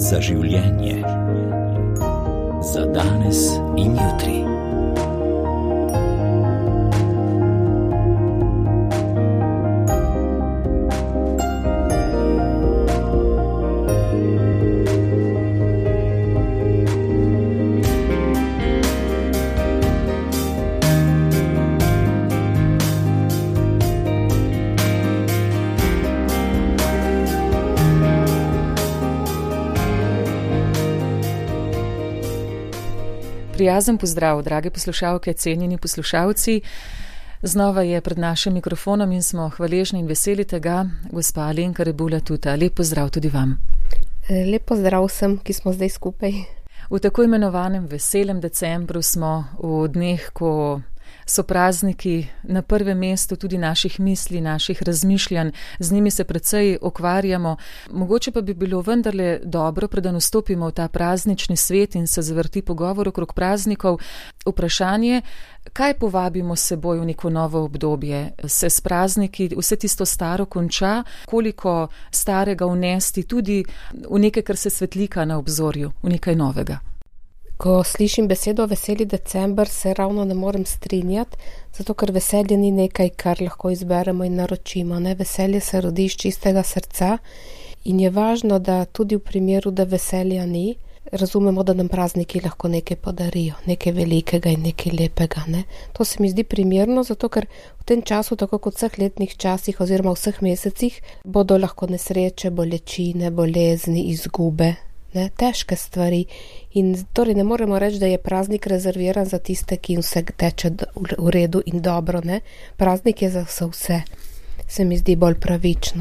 za življenje, za danes in jutri. Prijazen pozdrav, drage poslušalke, cenjeni poslušalci. Znova je pred našim mikrofonom in smo hvaležni in veseli tega, gospa Alenka Rebula-Tuta. Lep pozdrav tudi vam. Lep pozdrav vsem, ki smo zdaj skupaj. V tako imenovanem veselem decembru smo v dneh, ko so prazniki na prvem mestu tudi naših misli, naših razmišljanj, z njimi se precej ukvarjamo. Mogoče pa bi bilo vendarle dobro, preden vstopimo v ta praznični svet in se zavrti pogovor okrog praznikov, vprašanje, kaj povabimo s seboj v neko novo obdobje? Se s prazniki vse tisto staro konča? Koliko starega vnesti tudi v nekaj, kar se svetlika na obzorju, v nekaj novega? Ko slišim besedo veseli december, se ravno ne morem strinjati, zato ker veselje ni nekaj, kar lahko izberemo in naročimo. Ne? Veselje se rodi iz čistega srca in je važno, da tudi v primeru, da veselja ni, razumemo, da nam prazniki lahko nekaj podarijo, nekaj velikega in nekaj lepega. Ne? To se mi zdi primerno, zato ker v tem času, tako kot vseh letnih časih oziroma vseh mesecih, bodo lahko nesreče, bolečine, bolezni, izgube. Ne, težke stvari in torej ne moremo reči, da je praznik rezerviran za tiste, ki jim vse teče v redu in dobro. Ne. Praznik je za vse. Se mi zdi bolj pravično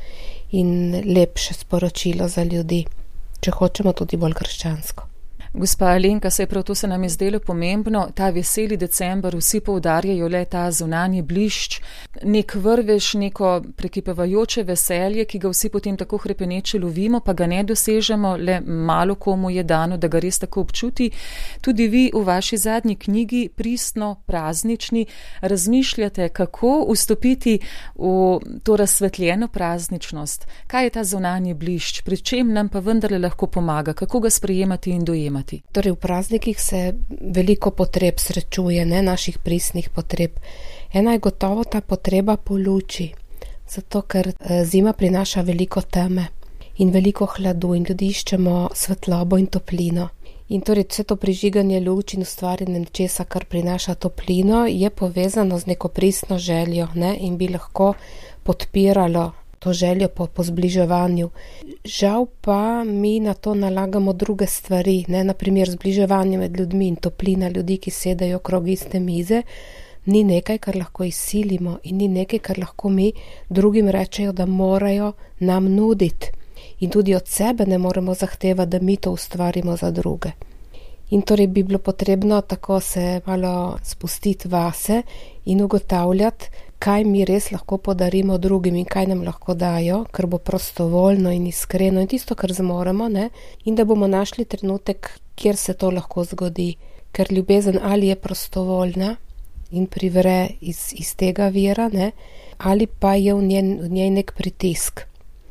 in lepše sporočilo za ljudi, če hočemo tudi bolj krščansko. Gospa Alenka, saj prav to se nam je zdelo pomembno, ta veseli december, vsi poudarjajo le ta zunanji blišč, nek vrvež, neko prekipevajoče veselje, ki ga vsi potem tako hrepeneče lovimo, pa ga ne dosežemo, le malo komu je dano, da ga res tako občuti. Tudi vi v vaši zadnji knjigi, Pristno praznični, razmišljate, kako vstopiti v to razsvetljeno prazničnost. Kaj je ta zunanji blišč, pri čem nam pa vendarle lahko pomaga, kako ga sprejemati in dojemati? Torej v praznikih se veliko potreb srečuje, ne, naših pristnih potreb. Ena je gotovo ta potreba po luči, zato ker zima prinaša veliko teme in veliko hladu in ljudi iščemo svetlobo in toplino. In torej vse to prižiganje luči in ustvarjanje nečesa, kar prinaša toplino, je povezano z neko pristno željo, ne, in bi lahko podpiralo to željo po zbliževanju. Žal pa mi na to nalagamo druge stvari, ne, naprimer zbliževanje med ljudmi in toplina ljudi, ki sedajo okrog iste mize, ni nekaj, kar lahko izsilimo in ni nekaj, kar lahko mi drugim rečejo, da morajo nam nuditi. In tudi od sebe ne moremo zahtevati, da mi to ustvarimo za druge. In torej bi bilo potrebno tako se malo spustiti vase in ugotavljati, kaj mi res lahko podarimo drugim in kaj nam lahko dajo, ker bo prostovoljno in iskreno in tisto, kar zmoremo, ne? In da bomo našli trenutek, kjer se to lahko zgodi, ker ljubezen ali je prostovoljna in privre iz tega vira, ne? Ali pa je v njej nek pritisk.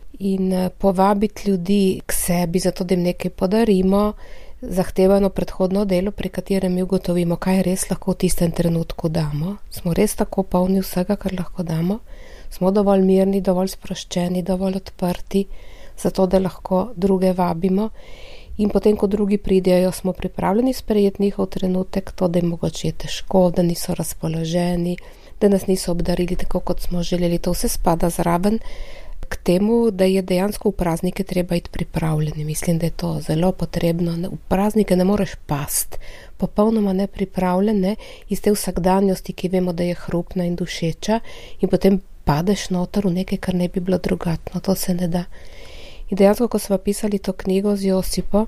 In povabiti ljudi k sebi, zato da jim nekaj podarimo, zahtevano predhodno delo, pri katerem mi ugotovimo, kaj res lahko v tistem trenutku damo. Smo res tako polni vsega, kar lahko damo. Smo dovolj mirni, dovolj sproščeni, dovolj odprti, zato da lahko druge vabimo. In potem, ko drugi pridejo, smo pripravljeni sprejeti njihov trenutek, to, da jim mogoče je težko, da niso razpoloženi, da nas niso obdarili tako, kot smo želeli. To vse spada zraven k temu, da je dejansko v praznike treba iti pripravljeni. Mislim, da je to zelo potrebno. V praznike ne moreš past, popolnoma nepripravljen, ne, iz te vsakdanjosti, ki vemo, da je hrupna in dušeča, in potem padeš noter v nekaj, kar ne bi bilo drugatno. To se ne da. In dejansko, ko sva pisali to knjigo z Josipo,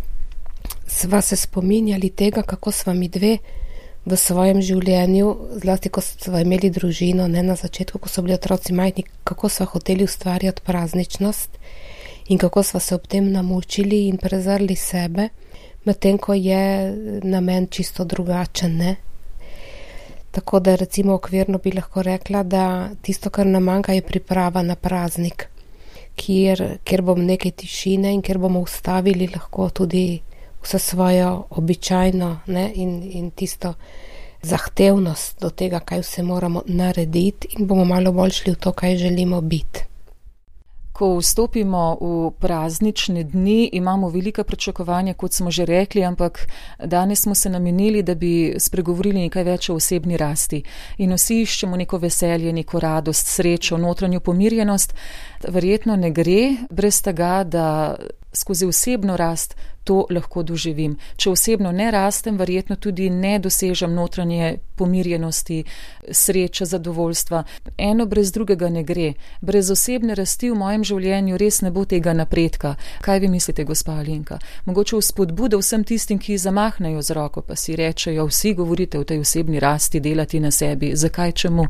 sva se spominjali tega, kako sva mi dve v svojem življenju, zlasti ko sva imeli družino, ne, na začetku, ko so bili otroci majhni, kako sva hoteli ustvarjati prazničnost in kako sva se ob tem namučili in prezrli sebe, medtem ko je namen čisto drugačen, ne. Tako da recimo okvirno bi lahko rekla, da tisto, kar nam manjka, je priprava na praznik. kjer bom nekaj tišine in kjer bomo ustavili lahko tudi vse svojo običajno, ne, in tisto zahtevnost do tega, kaj vse moramo narediti in bomo malo bolj šli v to, kaj želimo biti. Ko vstopimo v praznične dni, imamo velika pričakovanja, kot smo že rekli, ampak danes smo se namenili, da bi spregovorili nekaj več o osebni rasti. In vsi iščemo neko veselje, neko radost, srečo, notranjo pomirjenost. Verjetno ne gre brez tega, da skozi osebno rast to lahko doživim. Če osebno ne rastem, verjetno tudi ne dosežem notranje pomirjenosti, sreče, zadovoljstva. Eno brez drugega ne gre. Brez osebne rasti v mojem življenju res ne bo tega napredka. Kaj vi mislite, gospa Alenka? Mogoče vzpodbuda vsem tistim, ki zamahnejo z roko, pa si rečejo, vsi govorite o tej osebni rasti, delati na sebi. Zakaj, čemu?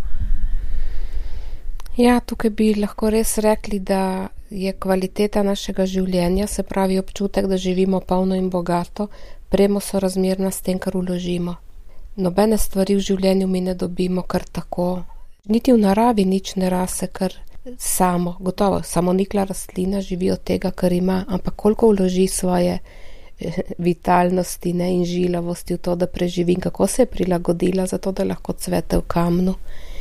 Ja, tukaj bi lahko res rekli, da je kvaliteta našega življenja, se pravi občutek, da živimo polno in bogato, premo sorazmerna s tem, kar vložimo. Nobene stvari v življenju mi ne dobimo kar tako. Niti v naravi nič ne rase kar samo. Gotovo, samonikla rastlina živi od tega, kar ima, ampak koliko vloži svoje vitalnosti, ne, in žilavosti v to, da preživi, kako se je prilagodila za to, da lahko cvete v kamnu.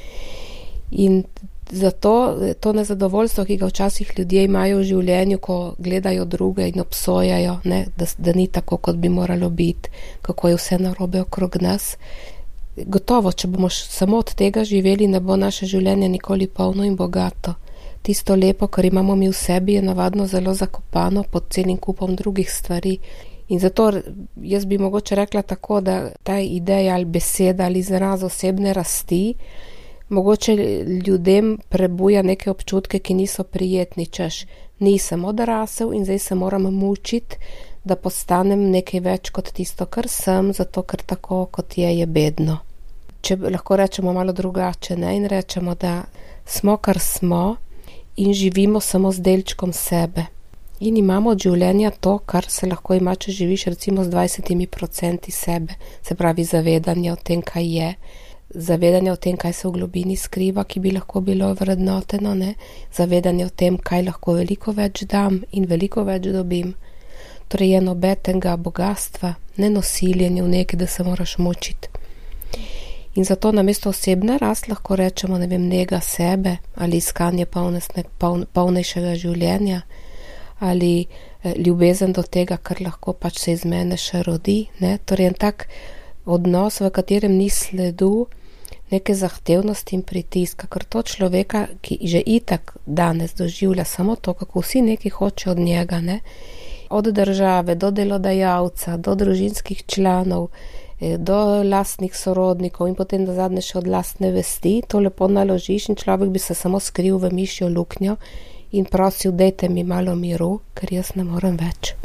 In zato to nezadovoljstvo, ki ga včasih ljudje imajo v življenju, ko gledajo druge in obsojajo, ne, da ni tako, kot bi moralo biti, kako je vse narobe okrog nas. Gotovo, če bomo samo od tega živeli, ne bo naše življenje nikoli polno in bogato. Tisto lepo, kar imamo mi v sebi, je navadno zelo zakopano pod celim kupom drugih stvari. In zato jaz bi mogoče rekla tako, da ta ideja ali beseda ali izraz osebne rasti mogoče ljudem prebuja neke občutke, ki niso prijetni, češ nisem odrasel in zdaj se moram mučiti, da postanem nekaj več kot tisto, kar sem, zato ker tako, kot je bedno. Če lahko rečemo malo drugače, ne, in rečemo, da smo, kar smo in živimo samo z delčkom sebe. In imamo od življenja to, kar se lahko ima, če živiš recimo z 20% sebe, se pravi zavedanje o tem, kaj je, zavedanje o tem, kaj se v globini skriva, ki bi lahko bilo vrednoteno, ne? Zavedanje o tem, kaj lahko veliko več dam in veliko več dobim. Torej je nobenega bogatstva, ne nosiljenje v nekaj, da se moraš mučiti. In zato namesto osebna rast lahko rečemo, ne vem, nega sebe ali iskanje polnejšega življenja ali ljubezen do tega, kar lahko pač se iz mene še rodi, ne? Torej en tak odnos, v katerem ni sledu neke zahtevnosti in pritiska, ker to človeka, ki že itak danes doživlja samo to, kako vsi nekaj hoče od njega, ne? Od države do delodajalca, do družinskih članov, do lastnih sorodnikov in potem do zadnje še od lastne vesti, to lepo naložiš in človek bi se samo skril v mišjo luknjo in prosil, dajte mi malo miru, ker jaz ne morem več.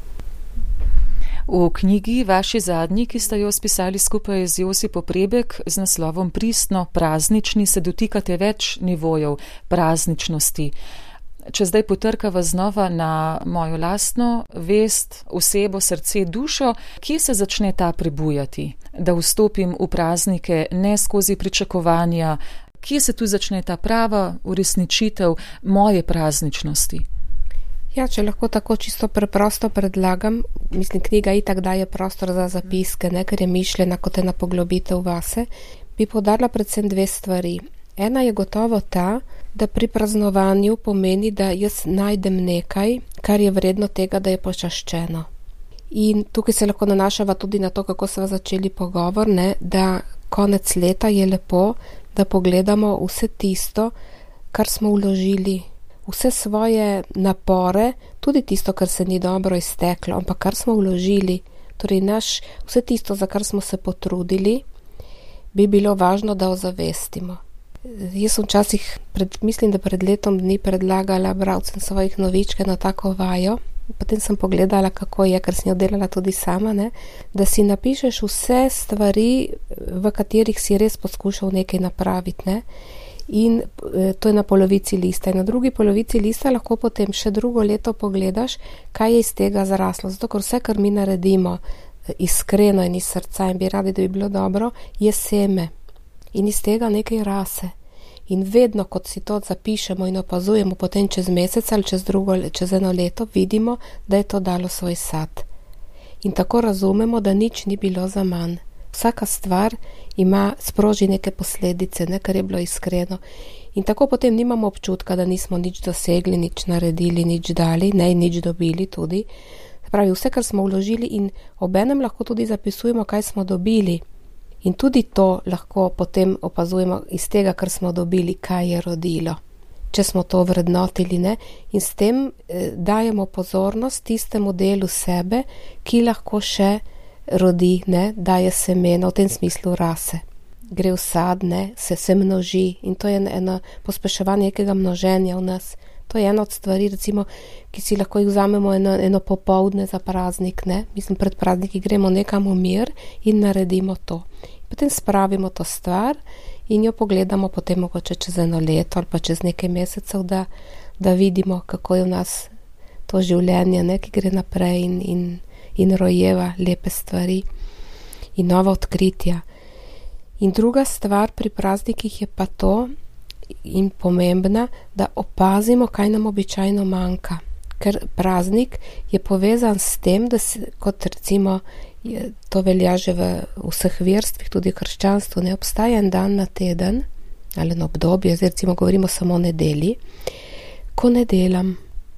V knjigi vaši zadnji, ki ste jo spisali skupaj z Josipo Prebek z naslovom Pristno praznični, se dotikate več nivojev prazničnosti. Če zdaj potrkava znova na mojo lastno vest, osebo, srce, dušo, kje se začne ta prebujati, da vstopim v praznike ne skozi pričakovanja, kje se tu začne ta prava uresničitev moje prazničnosti? Ja, če lahko tako čisto preprosto predlagam, mislim, knjiga itak daje prostor za zapiske, ne, ker je mišljena kot ena poglobitev vase, bi poudarila predvsem dve stvari. Ena je gotovo ta, da pri praznovanju pomeni, da jaz najdem nekaj, kar je vredno tega, da je počaščeno. In tukaj se lahko nanašava tudi na to, kako smo začeli pogovor, ne, da konec leta je lepo, da pogledamo vse tisto, kar smo vložili, vse svoje napore, tudi tisto, kar se ni dobro izteklo, ampak kar smo vložili, torej vse tisto, za kar smo se potrudili, bi bilo važno, da ozavestimo. Jaz sem včasih, mislim, da pred letom dni predlagala bralcem svojih novičke na tako vajo, potem sem pogledala, kako je, ker sem jo delala tudi sama, ne, da si napišeš vse stvari, v katerih si res poskušal nekaj napraviti, ne. In to je na polovici lista. In na drugi polovici lista lahko potem še drugo leto pogledaš, kaj je iz tega zaraslo. Zato, ker vse, kar mi naredimo iskreno in iz srca in bi radi, da bi bilo dobro, je seme. In iz tega nekaj rase. In vedno, kot si to zapišemo in opazujemo, potem čez mesec ali čez eno leto, vidimo, da je to dalo svoj sad. In tako razumemo, da nič ni bilo za manj. Vsaka stvar sproži neke posledice, ne, kar je bilo iskreno. In tako potem nimamo občutka, da nismo nič dosegli, nič naredili, nič dali, ne, nič dobili tudi. Pravi, vse, kar smo vložili in obenem lahko tudi zapisujemo, kaj smo dobili. In tudi to lahko potem opazujemo iz tega, kar smo dobili, kaj je rodilo. Če smo to vrednotili, ne, in s tem dajemo pozornost tistemu delu sebe, ki lahko še rodi, ne, daje semena, v tem smislu rase. Gre v sad, ne, se množi in to je eno pospeševanje nekega množenja v nas. To je ena od stvari, recimo, ki si lahko jih vzamemo eno popoldne za praznik, ne. Mislim, pred prazniki gremo nekam v mir in naredimo to. Potem spravimo to stvar in jo pogledamo potem mogoče čez eno leto ali pa čez nekaj mesecev, da vidimo, kako je v nas to življenje, ne, ki gre naprej in rojeva lepe stvari in nova odkritja. In druga stvar pri praznikih je pa to in pomembna, da opazimo, kaj nam običajno manjka. Ker praznik je povezan s tem, da se, kot recimo to velja že v vseh verstvih, tudi v krščanstvu, ne obstaja en dan na teden, ali na obdobje, zdaj recimo govorimo samo o nedelji, ko ne delam.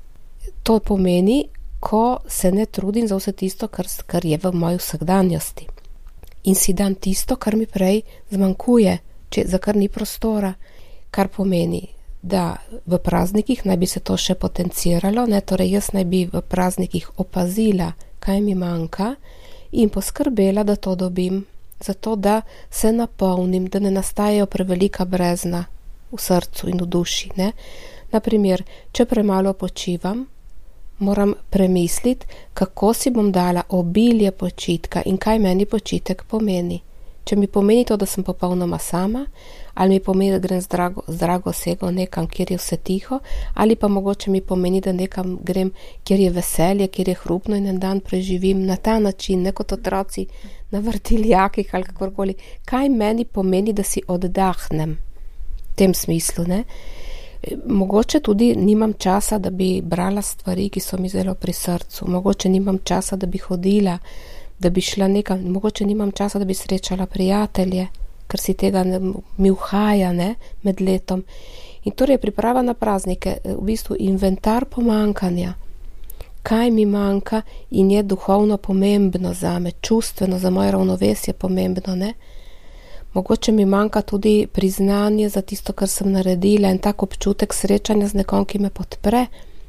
To pomeni, ko se ne trudim za vse tisto, kar je v moji vsakdanjosti. In si dam tisto, kar mi prej zmanjkuje, za kar ni prostora, kar pomeni, da v praznikih naj bi se to še potenciralo, ne, torej jaz naj bi v praznikih opazila, kaj mi manjka in poskrbela, da to dobim, zato da se napolnim, da ne nastajajo prevelika brezna v srcu in v duši, ne. Naprimer, če premalo počivam, moram premisliti, kako si bom dala obilje počitka in kaj meni počitek pomeni. Če mi pomeni to, da sem popolnoma sama, ali mi pomeni, da grem z drago osebo nekam, kjer je vse tiho, ali pa mogoče mi pomeni, da nekam grem, kjer je veselje, kjer je hrupno in en dan preživim na ta način, ne kot otroci na vrtiljakih ali kakorkoli. Kaj meni pomeni, da si oddahnem v tem smislu, ne? Mogoče tudi nimam časa, da bi brala stvari, ki so mi zelo pri srcu. Mogoče nimam časa, da bi hodila, da bi šla nekam, mogoče nimam časa, da bi srečala prijatelje, ker si tega mi uhaja, ne, med letom. In torej priprava na praznike, v bistvu inventar pomankanja. Kaj mi manjka in je duhovno pomembno zame, čustveno, za moje ravnovesje pomembno, ne. Mogoče mi manjka tudi priznanje za tisto, kar sem naredila in tak občutek srečanja z nekom, ki me podpre.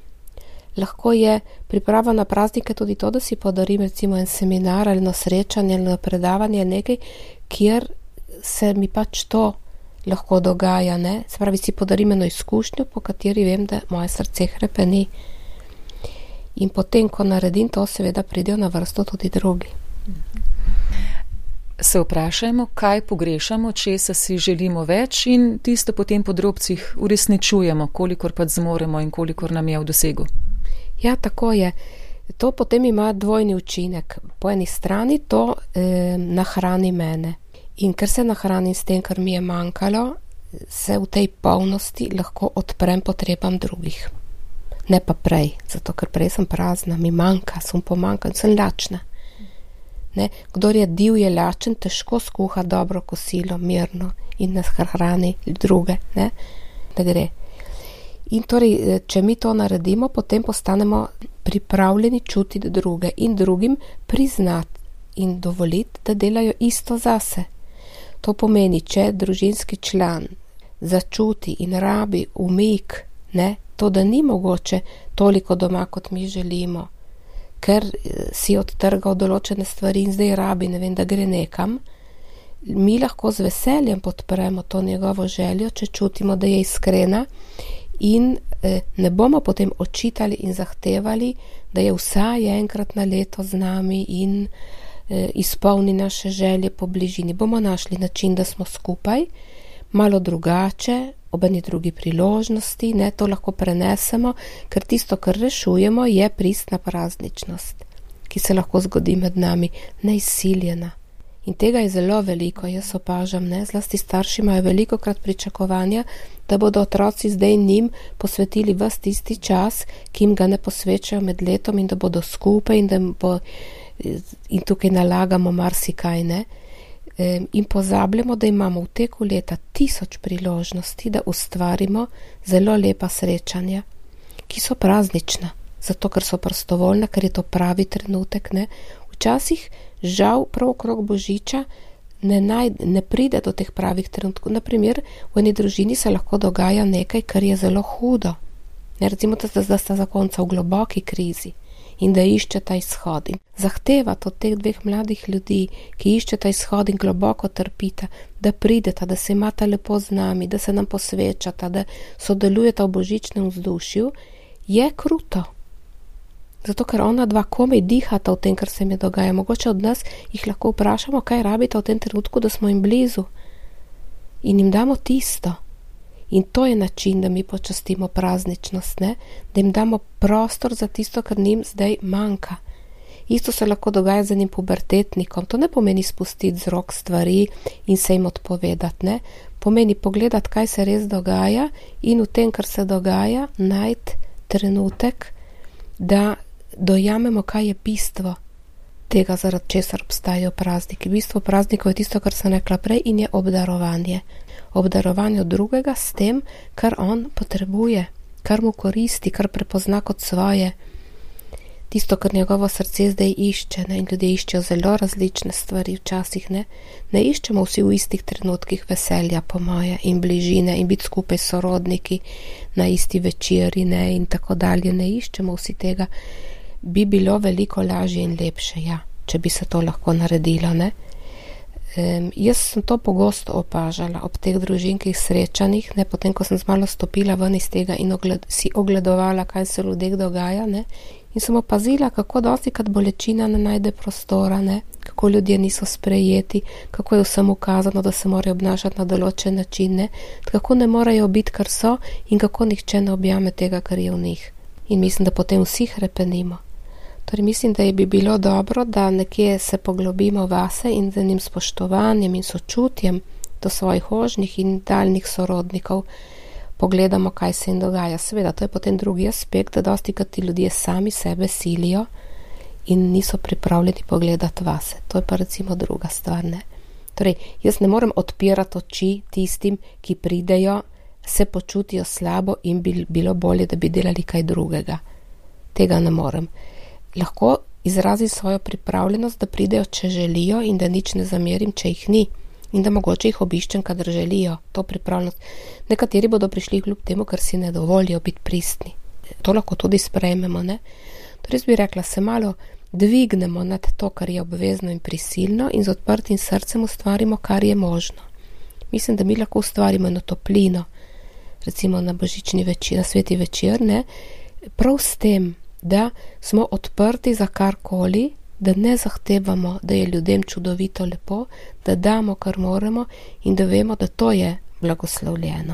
Lahko je priprava na praznike tudi to, da si podarim recimo en seminar ali na srečanje ali na predavanje nekaj, kjer se mi pač to lahko dogaja, ne. Se pravi, si podarim eno izkušnjo, po kateri vem, da moje srce hrepeni. In potem, ko naredim to, seveda pridejo na vrsto tudi drugi. Se vprašajmo, kaj pogrešamo, česa si želimo več in tisto potem po drobcih uresničujemo, kolikor pa zmoremo in kolikor nam je v dosegu. Ja, tako je. To potem ima dvojni učinek. Po eni strani to nahrani mene. In ker se nahranim s tem, kar mi je manjkalo, se v tej polnosti lahko odprem potrebam drugih. Ne pa prej, zato ker prej sem prazna, mi manjka, sem pomanjkan, sem lačna. Ne? Kdor je div, je lačen, težko skuha dobro kosilo, mirno in nas hrani druge, ne? Da gre. In torej, če mi to naredimo, potem postanemo pripravljeni čutiti druge in drugim priznati in dovoliti, da delajo isto zase. To pomeni, če družinski član začuti in rabi umik, ne, to, da ni mogoče toliko doma, kot mi želimo, ker si odtrgal določene stvari in zdaj rabi, ne vem, da gre nekam, mi lahko z veseljem podpremo to njegovo željo, če čutimo, da je iskrena in ne bomo potem očitali in zahtevali, da je vsaj enkrat na leto z nami in izpolni naše želje po bližini. Bomo našli način, da smo skupaj, malo drugače, ob eni drugi priložnosti, ne, to lahko prenesemo, ker tisto, kar rešujemo, je pristna prazničnost, ki se lahko zgodi med nami, neizsiljena. In tega je zelo veliko, jaz opažam, ne, zlasti starši imajo velikokrat pričakovanja, da bodo otroci zdaj njim posvetili ves tisti čas, ki jim ga ne posvečajo med letom in da bodo skupaj in tukaj nalagamo marsikaj, ne. In pozabljamo, da imamo v teku leta 1000 priložnosti, da ustvarimo zelo lepa srečanja, ki so praznična, zato ker so prostovoljna, ker je to pravi trenutek, ne. Včasih žal prav okrog Božiča ne pride do teh pravih trenutkov. Naprimer, v eni družini se lahko dogaja nekaj, kar je zelo hudo. Ne, recimo, da sta zakonca v globoki krizi in da iščeta izhod. In zahtevati od teh dveh mladih ljudi, ki iščeta izhod in globoko trpita, da prideta, da se imata lepo z nami, da se nam posvečata, da sodelujeta v božičnem vzdušju, je kruto. Zato, ker ona dva komaj dihata v tem, kar se mi dogaja. Mogoče od nas jih lahko vprašamo, kaj rabita v tem trenutku, da smo jim blizu. In jim damo tisto. In to je način, da mi počastimo prazničnost, ne? Da jim damo prostor za tisto, kar njim zdaj manjka. Isto se lahko dogaja z enim pubertetnikom. To ne pomeni spustiti z rok stvari in se jim odpovedati, ne? Pomeni pogledati, kaj se res dogaja in v tem, kar se dogaja, najti trenutek, da dojamemo, kaj je bistvo tega, zaradi česar obstajajo prazniki. Bistvo praznikov je tisto, kar sem rekla prej, in je obdarovanje. Obdarovanje od drugega s tem, kar on potrebuje, kar mu koristi, kar prepozna kot svoje. Tisto, kar njegovo srce zdaj išče, ne? In ljudje iščejo zelo različne stvari včasih, ne iščemo vsi v istih trenutkih veselja, po moje, in bližine, in biti skupaj s sorodniki na isti večeri, ne? In tako dalje, ne iščemo vsi tega. Bi bilo veliko lažje in lepše, ja, če bi se to lahko naredilo, ne. Jaz sem to pogosto opažala ob teh družinskih srečanjih, ne, potem, ko sem malo stopila ven iz tega in si ogledovala, kaj se v ljudeh dogaja, ne, in sem opazila, kako dostikrat bolečina ne najde prostora, ne, kako ljudje niso sprejeti, kako je vsem ukazano, da se morajo obnašati na določen način, ne, kako ne morejo biti, kar so, in kako nihče ne objame tega, kar je v njih. In mislim, da potem vsi hrepenimo. Torej mislim, da bi bilo dobro, da nekje se poglobimo vase in z enim spoštovanjem in sočutjem do svojih ožnih in daljnih sorodnikov pogledamo, kaj se jim dogaja. Seveda, to je potem drugi aspekt, da dostikrat ti ljudje sami sebe silijo in niso pripravljeni pogledati vase. To je pa recimo druga stvar, ne. Torej, jaz ne morem odpirati oči tistim, ki pridejo, se počutijo slabo in bi bilo bolje, da bi delali kaj drugega. Tega ne morem. Lahko izrazim svojo pripravljenost, da pridejo, če želijo, in da nič ne zamerim, če jih ni. In da mogoče jih obiščem, kadar želijo. To pripravljenost. Nekateri bodo prišli kljub temu, ker si ne dovolijo biti pristni. To lahko tudi sprejmemo, ne. Torej bi rekla, se malo dvignemo nad to, kar je obvezno in prisilno, in z odprtim srcem ustvarimo, kar je možno. Mislim, da mi lahko ustvarimo eno toplino, recimo na božični večer, na sveti večer, ne, prav s tem, da smo odprti za karkoli, da ne zahtevamo, da je ljudem čudovito lepo, da damo, kar moramo, in da vemo, da to je blagoslovljeno.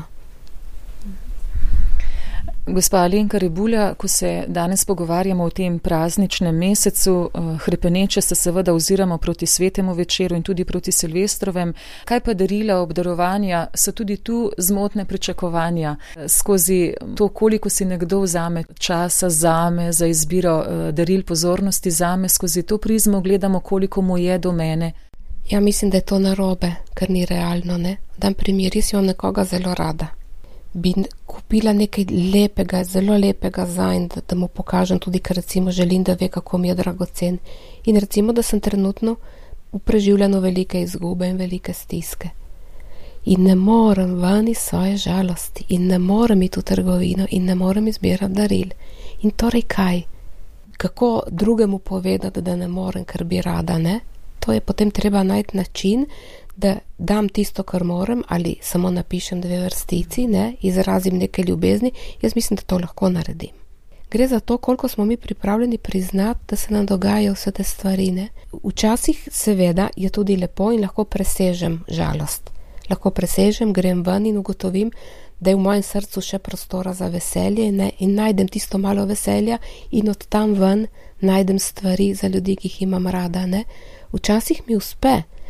Gospa Alenka Rebulja, ko se danes pogovarjamo o tem prazničnem mesecu, hrepeneče se seveda oziramo proti svetemu večeru in tudi proti Silvestrovem. Kaj pa darila, obdarovanja, so tudi tu zmotne pričakovanja skozi to, koliko si nekdo vzame časa zame, za izbiro daril pozornosti zame, skozi to prizmo gledamo, koliko mu je do mene. Ja, mislim, da je to narobe, ker ni realno, ne. Dam primer, jaz imam nekoga zelo rada. Bi kupila nekaj lepega, zelo lepega zanj, da mu pokažem tudi, ker recimo želim, da ve, kako mi je dragocen. In recimo, da sem trenutno v preživljanju velike izgube in velike stiske. In ne morem ven iz svoje žalosti, in ne morem iti v trgovino, in ne morem izbirati daril. In torej kaj? Kako drugemu povedati, da ne morem, ker bi rada, ne? To je potem treba najti način, da dam tisto, kar morem, ali samo napišem 2 vrstici, ne, izrazim nekaj ljubezni. Jaz mislim, da to lahko naredim. Gre za to, koliko smo mi pripravljeni priznati, da se nam dogajajo vse te stvari, ne. Včasih seveda je tudi lepo in lahko presežem žalost. Lahko presežem, grem ven in ugotovim, da je v mojem srcu še prostora za veselje, ne, in najdem tisto malo veselja in od tam ven najdem stvari za ljudi, ki jih imam rada, ne. Včasih mi uspe.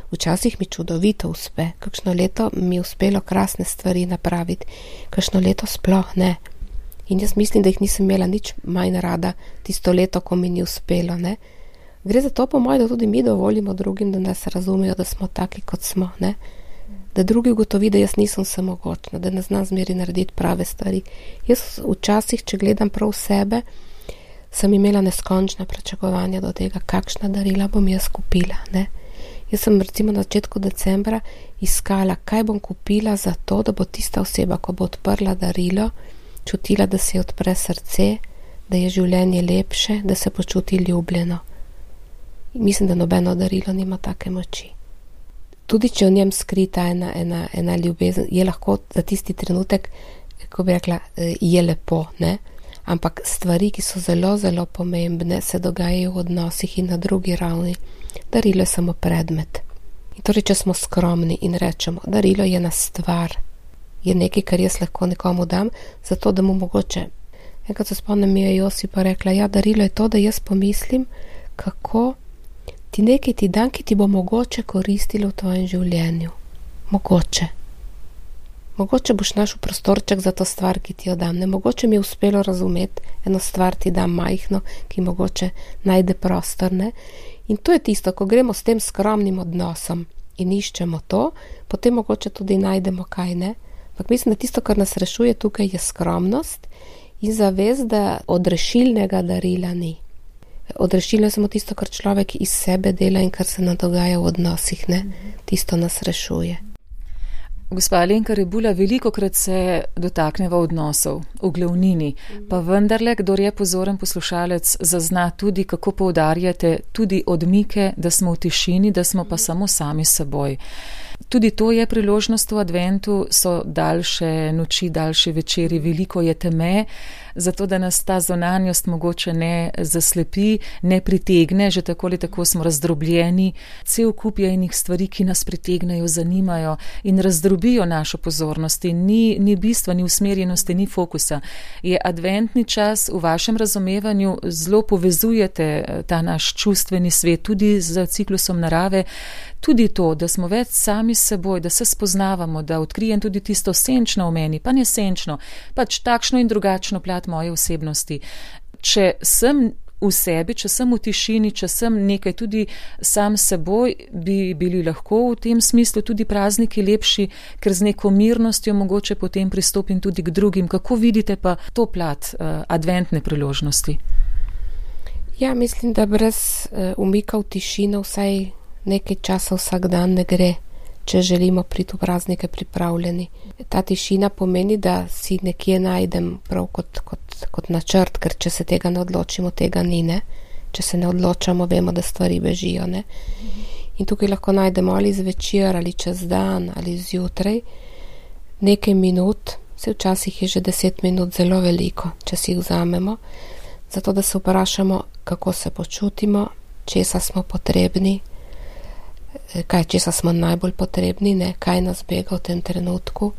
Včasih mi čudovito uspe, kakšno leto mi je uspelo krasne stvari napraviti, kakšno leto sploh ne. In jaz mislim, da jih nisem imela nič manj rada tisto leto, ko mi ni uspelo, ne. Gre za to, po mojem, da tudi mi dovolimo drugim, da nas razumejo, da smo taki, kot smo, ne. Da drugi ugotovi, da jaz nisem samomočna, da ne znam zmeri narediti prave stvari. Jaz včasih, če gledam prav sebe, sem imela neskončna pričakovanja do tega, kakšna darila bom jaz kupila, ne. Jaz sem recimo na začetku decembra iskala, kaj bom kupila za to, da bo tista oseba, ko bo odprla darilo, čutila, da se odpre srce, da je življenje lepše, da se počuti ljubljeno. Mislim, da nobeno darilo nima take moči. Tudi če v njem skrita ena ljubezen, je lahko za tisti trenutek, ko bi rekla, je lepo, ne? Ampak stvari, ki so zelo, zelo pomembne, se dogajajo v odnosih in na drugi ravni. Darilo je samo predmet. In torej, če smo skromni in rečemo, darilo je ena stvar, je nekaj, kar jaz lahko nekomu dam, zato da mu mogoče. Enkrat se spomnim, mi je Josipa rekla, ja, darilo je to, da jaz pomislim, kako ti nekaj ti dam, ki ti bo mogoče koristilo v tvojem življenju. Mogoče. Mogoče boš našel prostorček za to stvar, ki ti jo dam. Ne, mogoče mi je uspelo razumeti, eno stvar ti dam majhno, ki mogoče najde prostor, ne. In to je tisto, ko gremo s tem skromnim odnosom in iščemo to, potem mogoče tudi najdemo kaj, ne. Ampak mislim, da tisto, kar nas rešuje tukaj, je skromnost in zavest, da odrešilnega darila ni. Odrešilno je samo tisto, kar človek iz sebe dela in kar se nam dogaja v odnosih, ne. Tisto nas rešuje. Gospa Alenka Rebula, velikokrat se dotakneva odnosov v glavnini, pa vendarle, kdor je pozoren poslušalec, zazna tudi, kako poudarjate tudi odmike, da smo v tišini, da smo pa samo sami s seboj. Tudi to je priložnost v adventu, so daljše noči, daljše večeri, veliko je teme, zato da nas ta zunanjost mogoče ne zaslepi, ne pritegne, že tako ali tako smo razdrobljeni, cel kup je enih stvari, ki nas pritegnejo, zanimajo in razdrobijo našo pozornost in ni bistva, ni usmerjenosti, ni fokusa. Je adventni čas v vašem razumevanju, zelo povezujete ta naš čustveni svet tudi z ciklusom narave, tudi to, da smo več sami s seboj, da se spoznavamo, da odkrijem tudi tisto senčno v meni, pa ne senčno, pač takšno in drugačno plat moje osebnosti. Če sem v sebi, če sem v tišini, če sem nekaj tudi sam s seboj, bi bili lahko v tem smislu tudi prazniki lepši, ker z neko mirnostjo mogoče potem pristopim tudi k drugim. Kako vidite pa to plat adventne priložnosti? Ja, mislim, da brez umika v tišino vsaj nekaj časa vsak dan ne gre, če želimo priti v praznike pripravljeni. Ta tišina pomeni, da si nekje najdem prav kot načrt, ker če se tega ne odločimo, tega ni, ne. Če se ne odločamo, vemo, da stvari bežijo, ne. In tukaj lahko najdemo ali zvečer, ali čez dan, ali zjutraj nekaj minut, se včasih je že 10 minut zelo veliko, če si jih vzamemo, zato da se vprašamo, kako se počutimo, česa smo potrebni, česa smo najbolj potrebni, ne, kaj nas bega v tem trenutku,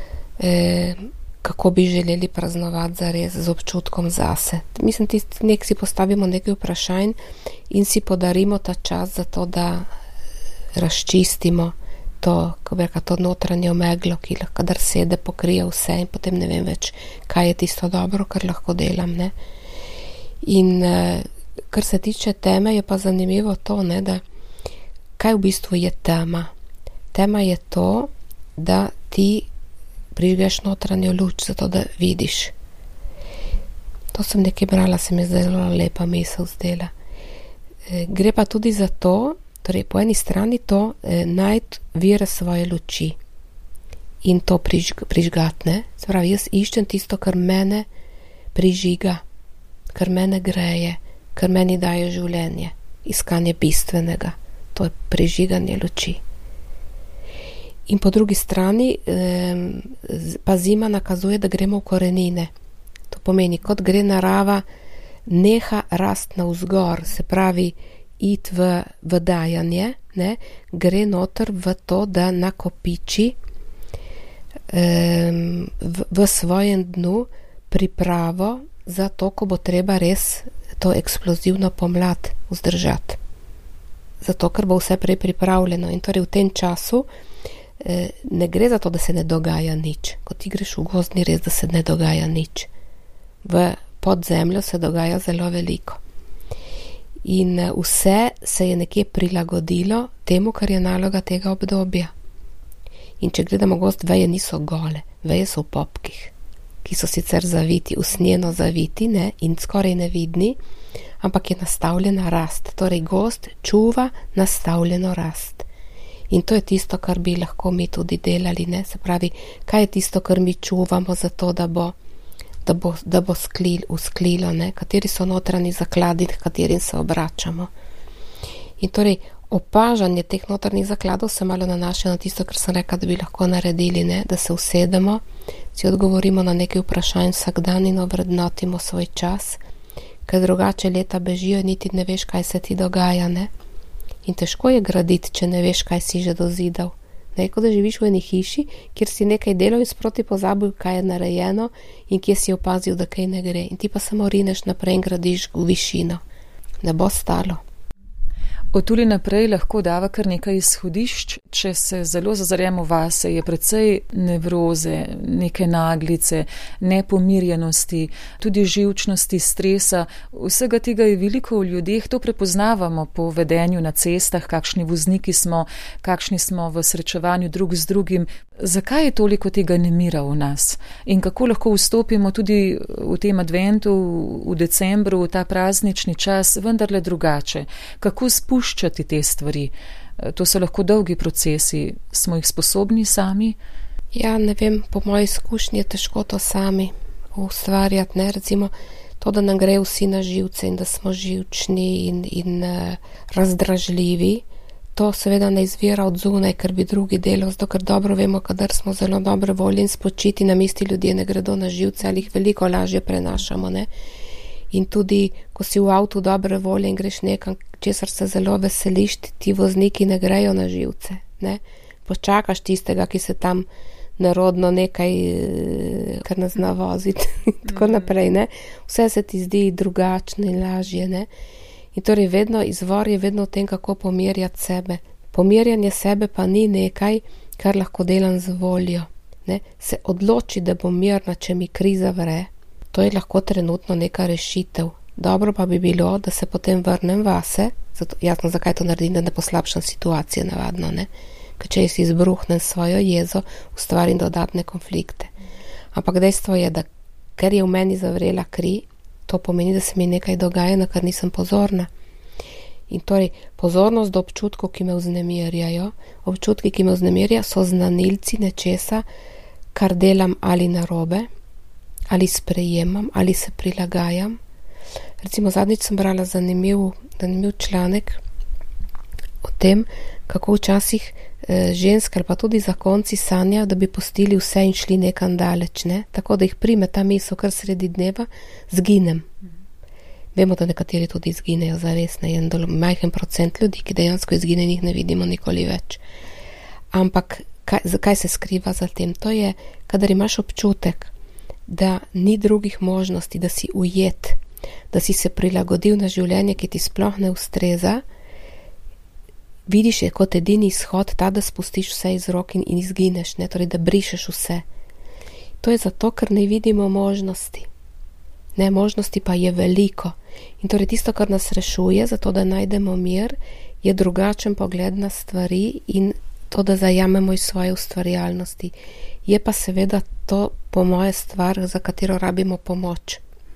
kako bi želeli praznovati zares z občutkom zase. Mislim, nek si postavimo nekaj vprašanj in si podarimo ta čas za to, da razčistimo to, ko bi rekla, to notranjo meglo, ki kadar sede, pokrije vse in potem ne vem več, kaj je tisto dobro, kar lahko delam, ne. In kar se tiče teme, je pa zanimivo to, ne, da kaj v bistvu je tema? Tema je to, da ti prižgeš notranjo luč, zato da vidiš. To sem nekaj brala, se mi je zelo lepa misel zdela. Gre pa tudi za to, torej po eni strani to najti vire svoje luči in to prižgatne. Se pravi, jaz iščem tisto, kar mene prižiga, kar mene greje, kar meni daje življenje, iskanje bistvenega. To je prižiganje luči. In po drugi strani pa zima nakazuje, da gremo v korenine. To pomeni, kot gre narava, neha rast navzgor, se pravi, iti v dajanje, ne, gre noter v to, da nakopiči v svojem dnu pripravo za to, ko bo treba res to eksplozivno pomlad vzdržati. zato ker bo vse prej pripravljeno. In torej v tem času ne gre za to, da se ne dogaja nič. Ko ti greš v gozd, ni res, da se ne dogaja nič. Pod zemljo se dogaja zelo veliko. In vse se je nekje prilagodilo temu, kar je naloga tega obdobja. In če gledamo gozd, veje niso gole, veje so v popkih, ki so sicer zaviti, usnjeno zaviti, ne, in skoraj nevidni, ampak je nastavljena rast. Torej gozd čuva nastavljeno rast. In to je tisto, kar bi lahko mi tudi delali, ne? Se pravi, kaj je tisto, kar mi čuvamo za to, da bo usklilo, ne? Kateri so notranji zakladi, katerim se obračamo. In torej, opažanje teh notranjih zakladov se malo nanaša na tisto, kar sem rekla, da bi lahko naredili, ne? Da se usedemo, si odgovorimo na nekaj vprašanj vsak dan in ovrednotimo svoj čas, ker drugače leta bežijo in niti ne veš, kaj se ti dogaja, ne? In težko je graditi, če ne veš, kaj si že dozidal. Ne, kot da živiš v eni hiši, kjer si nekaj delal in sproti pozabil, kaj je narejeno in kje si opazil, da kaj ne gre. In ti pa samo rineš naprej in gradiš v višino. Ne bo stalo. Od tuli naprej lahko dava kar nekaj izhodišč, če se zelo zazarjamo vase, je precej nevroze, neke naglice, nepomirjenosti, tudi živčnosti, stresa. Vsega tega je veliko v ljudeh, to prepoznavamo po vedenju na cestah, kakšni vozniki smo, kakšni smo v srečevanju drug z drugim. Zakaj je toliko tega nemira v nas? In kako lahko vstopimo tudi v tem adventu, v decembru, v ta praznični čas, vendarle drugače? Kako spuščati te stvari? To so lahko dolgi procesi. Smo jih sposobni sami? Ja, ne vem, po moji izkušnji je težko to sami ustvarjati, ne? Recimo to, da nam gre vsi na živce in da smo živčni in razdražljivi. To seveda ne izvira od zunaj, ker bi drugi delal, zato ker dobro vemo, kadar smo zelo dobre volje in spočiti, nam isti ljudje ne gredo na živce ali jih veliko lažje prenašamo, ne. In tudi, ko si v avtu dobre volje in greš nekam, česar se zelo veseliš, ti vozniki ne grejo na živce, ne. Počakaš tistega, ki se tam narodno nekaj, kar ne zna voziti in tako naprej, ne. Vse se ti zdi drugačno in lažje, ne. In torej izvor je vedno v tem, kako pomirjati sebe. Pomirjanje sebe pa ni nekaj, kar lahko delam z voljo. Ne? Se odloči, da bom mirna, če mi kriza vre. To je lahko trenutno neka rešitev. Dobro pa bi bilo, da se potem vrnem vase. Zato, jasno, zakaj to naredim, da ne poslabšam situacije navadno. Ne? Ker če si izbruhnem svojo jezo, ustvarim dodatne konflikte. Ampak dejstvo je, da ker je v meni zavrela kri, to pomeni, da se mi nekaj dogaja, na kar nisem pozorna. In torej, pozornost do občutkov, ki me vznemirjajo, občutki, ki me vznemirja, so znanilci nečesa, kar delam ali narobe, ali sprejemam, ali se prilagajam. Recimo, zadnjič sem brala zanimiv članek o tem, kako včasih ženske ali pa tudi zakonci sanjajo, da bi pustili vse in šli nekam daleč, ne? Tako da jih prime ta misel, kar sredi dneva, zginem. Vemo, da nekateri tudi izginejo zares, ne, en majhen procent ljudi, ki dejansko izgine, njih ne vidimo nikoli več. Ampak zakaj se skriva za tem? To je, kadar imaš občutek, da ni drugih možnosti, da si ujet, da si se prilagodil na življenje, ki ti sploh ne ustreza, vidiš je kot edini izhod ta, da spustiš vse iz rok in izgineš, ne, torej da brišeš vse. To je zato, ker ne vidimo možnosti. Ne, možnosti pa je veliko. In torej tisto, kar nas rešuje, zato da najdemo mir, je drugačen pogled na stvari in to, da zajamemo iz svoje ustvarjalnosti. Je pa seveda to po moje stvar, za katero rabimo pomoč.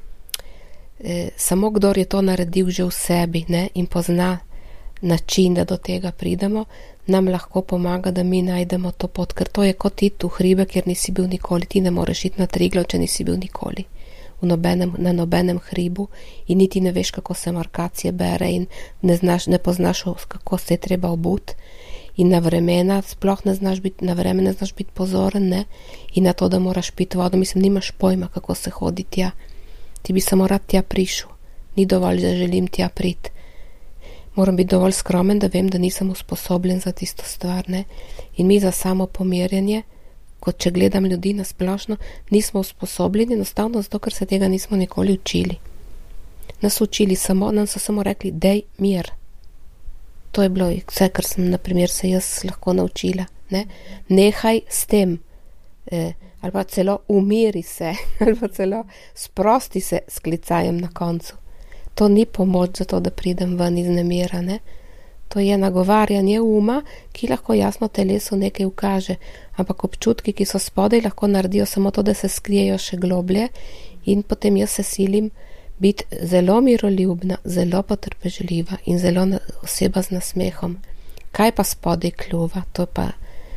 Samo kdor je to naredil že v sebi, ne, in pozna način, da do tega pridemo, nam lahko pomaga, da mi najdemo to pot, ker to je kot iti v hribe, kjer nisi bil nikoli. Ti ne moreš iti na Triglav, če nisi bil nikoli na nobenem hribu in niti ne veš, kako se markacije bere in ne poznaš, kako se je treba obuti in na vreme ne znaš biti pozoren, ne, in na to, da moraš piti vodo. Mislim, nimaš pojma, kako se hodi tja. Ti bi samo rad tja prišel. Ni dovolj, da želim tja priti. Moram biti dovolj skromen, da vem, da nisem usposobljen za tisto stvar, ne. In mi za samo pomirjanje, kot če gledam ljudi na splošno, nismo usposobljeni, enostavno zato, ker se tega nismo nikoli učili. Nam so samo rekli, dej mir. To je bilo vse, kar sem, na primer, se jaz lahko naučila. Ne? Nehaj s tem, ali pa celo umiri se, ali pa celo sprosti se s klicajem na koncu. To ni pomoč za to, da pridem ven iz nemira, ne? To je nagovarjanje uma, ki lahko jasno telesu nekaj ukaže, ampak občutki, ki so spodaj, lahko naredijo samo to, da se skrijejo še globlje in potem jaz se silim biti zelo miroljubna, zelo potrpežljiva in zelo oseba z nasmehom. Kaj pa spodaj kljuva, to pa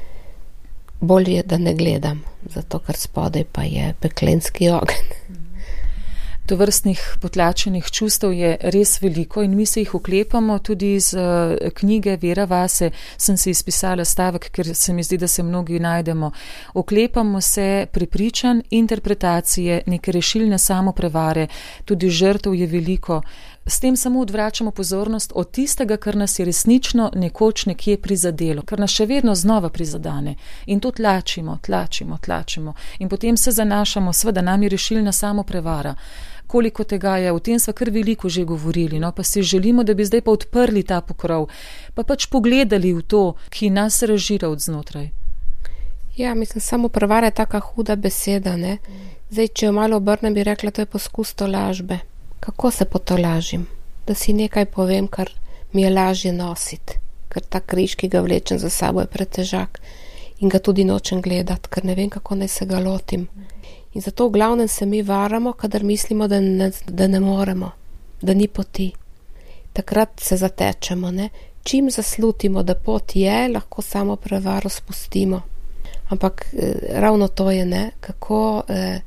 bolje, da ne gledam, zato ker spodaj pa je peklenski ogenj. Tovrstnih potlačenih čustev je res veliko in mi se jih oklepamo. Tudi iz knjige Vera vase sem si izpisala stavek, ker se mi zdi, da se mnogi najdemo. Oklepamo se prepričanj, interpretacije, neke rešilne samoprevare, tudi žrtev je veliko. S tem samo odvračamo pozornost od tistega, kar nas je resnično nekoč nekje prizadelo, kar nas še vedno znova prizadane. In to tlačimo. In potem se zanašamo, seveda nam je rešilna samoprevara. Koliko tega je, o tem sva kar veliko že govorili, no, pa si želimo, da bi zdaj pa odprli ta pokrov, pa pač pogledali v to, ki nas razžira od znotraj. Ja, mislim, samoprevara je taka huda beseda, ne. Zdaj, če jo malo obrnem, bi rekla, to je poskus tolažbe. Kako se potolažim? Da si nekaj povem, kar mi je lažje nositi, ker ta križ, ki ga vlečem za sabo, je pretežak in ga tudi nočem gledati, ker ne vem, kako naj se ga lotim. In zato v glavnem se mi varamo, kadar mislimo, da ne moremo, da ni poti. Takrat se zatečemo, ne? Čim zaslutimo, da pot je, lahko samo prevaro spustimo. Ampak ravno to je, ne? Kako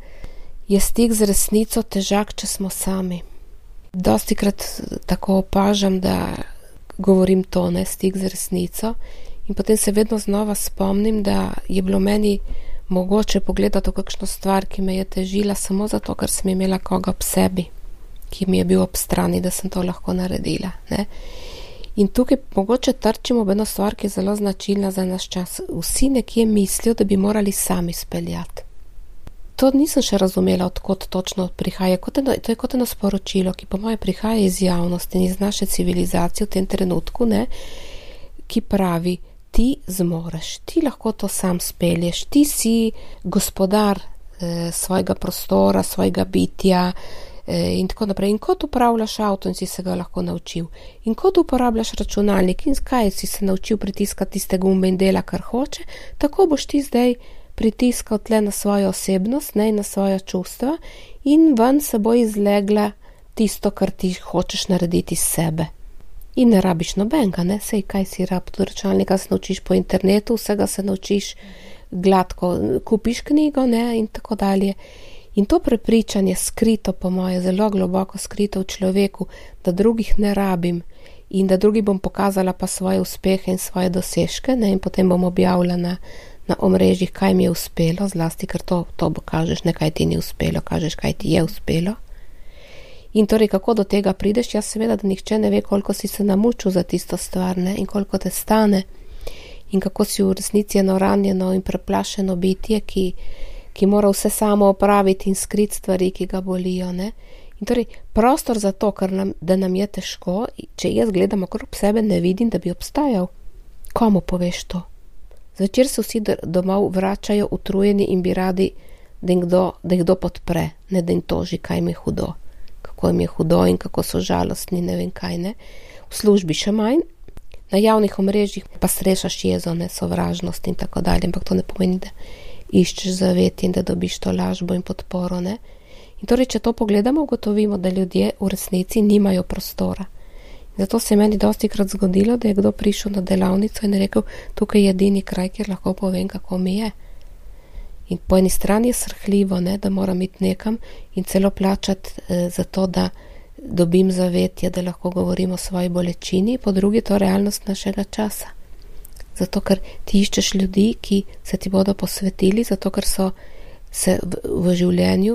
je stik z resnico težak, če smo sami. Dostikrat tako opažam, da govorim to, ne? Stik z resnico. In potem se vedno znova spomnim, da je bilo meni mogoče pogledati v kakšno stvar, ki me je težila samo zato, ker sem imela koga ob sebi, ki mi je bil ob strani, da sem to lahko naredila. Ne? In tukaj mogoče trčimo v eno stvar, ki je zelo značilna za naš čas. Vsi nekje mislijo, da bi morali sami speljati. To nisem še razumela, odkot točno prihaja. To je kot eno sporočilo, ki po moje prihaja iz javnosti in iz naše civilizacije v tem trenutku, ne? Ki pravi, ti zmoreš, ti lahko to sam spelješ, ti si gospodar svojega prostora, svojega bitja in tako naprej. In kot upravljaš avto in si se ga lahko naučil. In kot uporabljaš računalnik in kaj si se naučil pritiskati tiste gumbe in dela, kar hoče, tako boš ti zdaj pritiskal tle na svojo osebnost, ne, na svoja čustva in ven se bo izlegla tisto, kar ti hočeš narediti iz sebe. In ne rabiš nobenega, ne, sej kaj si rab, tudi računalnika se naučiš po internetu, vsega se naučiš gladko, kupiš knjigo, ne, in tako dalje. In to prepričanje skrito, po moje, zelo globoko skrito v človeku, da drugih ne rabim in da drugi bom pokazala pa svoje uspehe in svoje dosežke, ne, in potem bom objavila na omrežjih, kaj mi je uspelo, zlasti, ker to bo kažeš, ne kaj ti ni uspelo, kažeš, kaj ti je uspelo. In torej, kako do tega prideš? Jaz seveda, da nihče ne ve, koliko si se namučil za tisto stvar, ne? In koliko te stane in kako si v resnici eno ranjeno in preplašeno bitje, ki mora vse samo opraviti in skriti stvari, ki ga bolijo, ne? In torej, prostor za to, da nam je težko, če jaz gledam okrog sebe, ne vidim, da bi obstajal. Komu poveš to? Zvečer se vsi domov vračajo utrujeni in bi radi, da jih kdo podpre, ne da jim toži, kaj mi je hudo. Kako jim je hudo in kako so žalostni, ne vem kaj, ne. V službi še manj, na javnih omrežjih pa srešaš jezo, ne, sovražnost in tako dalje, ampak to ne pomeni, da iščeš zaveti in da dobiš to lažbo in podporo, ne. In torej, če to pogledamo, ugotovimo, da ljudje v resnici nimajo prostora. Zato se je meni dostikrat zgodilo, da je kdo prišel na delavnico in rekel, tukaj je edini kraj, kjer lahko povem, kako mi je. In po eni strani je srhljivo, ne, da moram iti nekam in celo plačati za to, da dobim zavetje, da lahko govorim o svoji bolečini, po drugi to realnost našega časa. Zato, ker ti iščeš ljudi, ki se ti bodo posvetili, zato, ker so se v življenju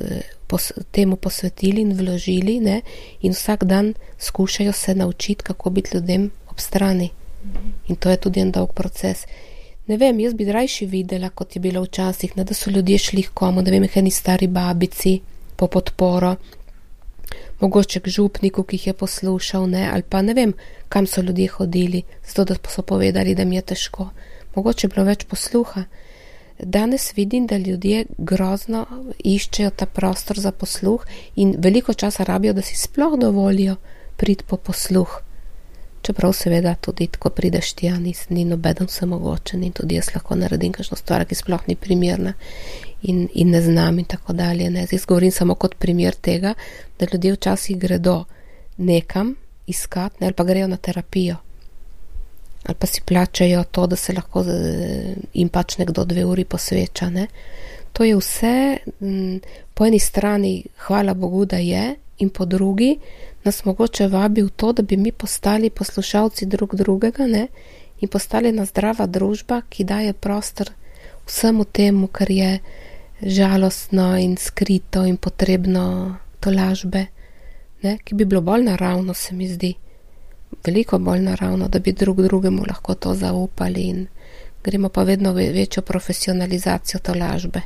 temu posvetili in vložili, ne, in vsak dan skušajo se naučiti, kako biti ljudem ob strani. In to je tudi en dolg proces. Ne vem, jaz bi rajši videla, kot je bilo včasih, ne, da so ljudje šli k komu, da vem, eni stari babici po podporo, mogoče k župniku, ki jih je poslušal, ne, ali pa ne vem, kam so ljudje hodili, zato da so povedali, da mi je težko. Mogoče je bilo več posluha. Danes vidim, da ljudje grozno iščejo ta prostor za posluh in veliko časa rabijo, da si sploh dovolijo priti po posluh. Čeprav seveda tudi, ko prideš tja, ni nobeden vsemogočen in tudi jaz lahko naredim kakšno stvar, ki sploh ni primerna in ne znam in tako dalje. Ne. Zdaj govorim samo kot primer tega, da ljudje včasih gredo nekam iskat, ne, ali pa grejo na terapijo. Ali pa si plačajo to, da se lahko jim pač nekdo 2 uri posveča. Ne. To je vse, po eni strani hvala Bogu, da je, in po drugi nas mogoče vabi v to, da bi mi postali poslušalci drug drugega, ne, in postali ena zdrava družba, ki daje prostor vsemu temu, kar je žalostno in skrito in potrebno tolažbe, ne, ki bi bilo bolj naravno, se mi zdi. Veliko bolj naravno, da bi drug drugemu lahko to zaupali in gremo pa vedno večjo profesionalizacijo tolažbe.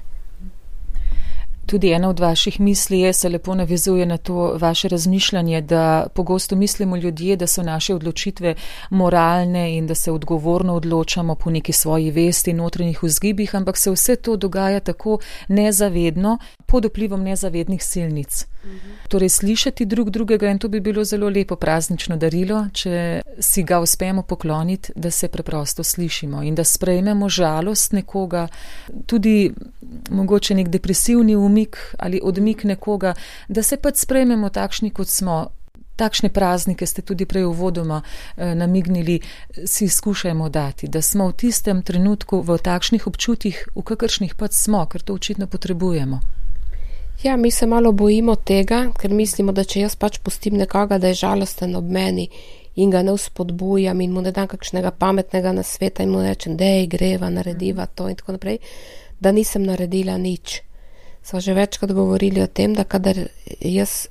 Tudi ena od vaših misli se lepo navezuje na to vaše razmišljanje, da pogosto mislimo ljudje, da so naše odločitve moralne in da se odgovorno odločamo po neki svoji vesti, notranjih vzgibih, ampak se vse to dogaja tako nezavedno, pod vplivom nezavednih silnic. Torej slišati drug drugega, in to bi bilo zelo lepo praznično darilo, če si ga uspemo pokloniti, da se preprosto slišimo in da sprejmemo žalost nekoga, tudi mogoče nek depresivni umik ali odmik nekoga, da se pač sprejmemo takšni, kot smo. Takšne praznike ste tudi prej uvodoma namignili, si skušajmo dati, da smo v tistem trenutku v takšnih občutjih, v kakršnih pač smo, ker to očitno potrebujemo. Ja, mi se malo bojimo tega, ker mislimo, da če jaz pač pustim nekoga, da je žalosten ob meni in ga ne vzpodbujam in mu ne dam kakšnega pametnega nasveta in mu rečem, dej, greva, narediva to in tako naprej, da nisem naredila nič. Smo že večkrat govorili o tem, da kadar jaz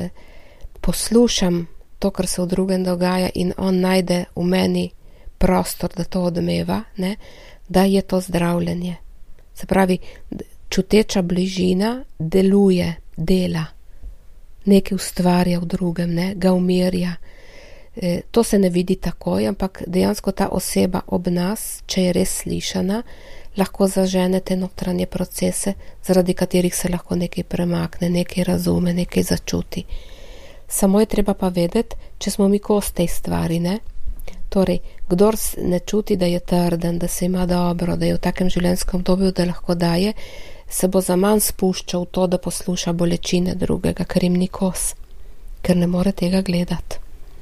poslušam to, kar se v drugem dogaja in on najde v meni prostor, da to odmeva, ne, da je to zdravljenje. Se pravi, čuteča bližina deluje, dela, nekaj ustvarja v drugem, ne, ga umirja. To se ne vidi takoj, ampak dejansko ta oseba ob nas, če je res slišana, lahko zažene te notranje procese, zaradi katerih se lahko nekaj premakne, nekaj razume, nekaj začuti. Samo je treba pa vedeti, če smo mi kos tej stvari, ne? Torej, kdor ne čuti, da je trden, da se ima dobro, da je v takem življenjskem obdobju, da lahko daje, se bo za manj spuščal v to, da posluša bolečine drugega, ker jim ni kos, ker ne more tega gledati.